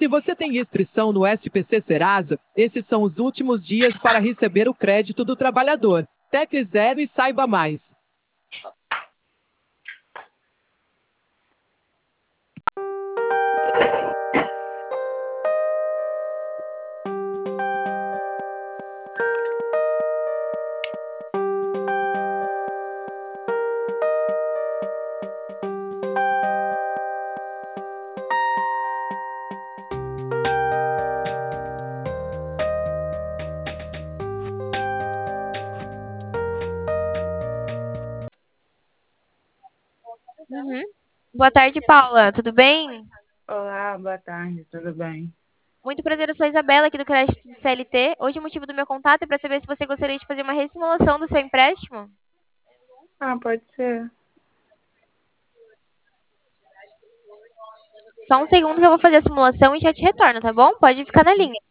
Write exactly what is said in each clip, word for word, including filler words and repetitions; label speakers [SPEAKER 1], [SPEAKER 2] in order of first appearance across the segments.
[SPEAKER 1] Se você tem inscrição no S P C Serasa, esses são os últimos dias para receber o crédito do trabalhador. Tecle Zero e saiba mais.
[SPEAKER 2] Uhum. Boa tarde, Paula. Tudo bem?
[SPEAKER 3] Olá, boa tarde, tudo bem?
[SPEAKER 2] Muito prazer, eu sou a Isabela, aqui do crédito do C L T. Hoje o motivo do meu contato é para saber se você gostaria de fazer uma ressimulação do seu empréstimo.
[SPEAKER 3] Ah, pode ser.
[SPEAKER 2] Só um segundo que eu vou fazer a simulação e já te retorno, tá bom? Pode ficar na linha.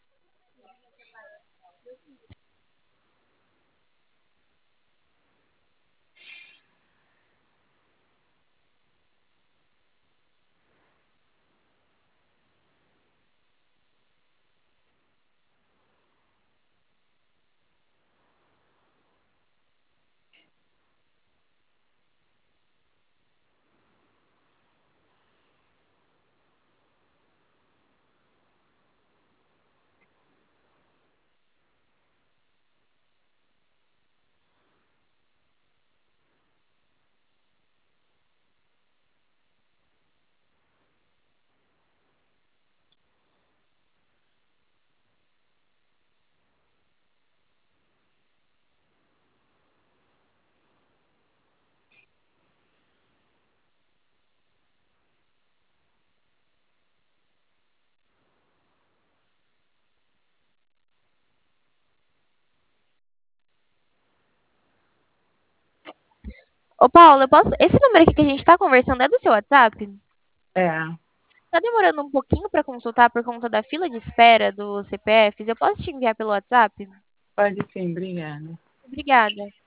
[SPEAKER 2] Ô, Paula, eu posso... esse número aqui que a gente tá conversando é do seu WhatsApp?
[SPEAKER 3] É,
[SPEAKER 2] Tá demorando um pouquinho para consultar por conta da fila de espera do C P Fs? Eu posso te enviar pelo WhatsApp?
[SPEAKER 3] pode sim, obrigada.
[SPEAKER 2] Obrigada.